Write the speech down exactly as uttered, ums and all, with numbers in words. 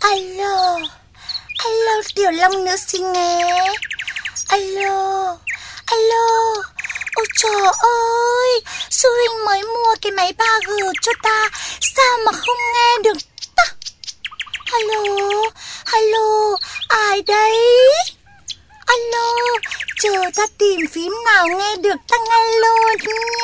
Alo, alo Tiểu Long nữ sinh nghe. Alo, alo. Ôi trời ơi, sư huynh mới mua cái máy ba G cho ta, sao mà không nghe được ta? Alo, alo, ai đấy? Alo, chờ ta tìm phím nào nghe được ta ngay luôn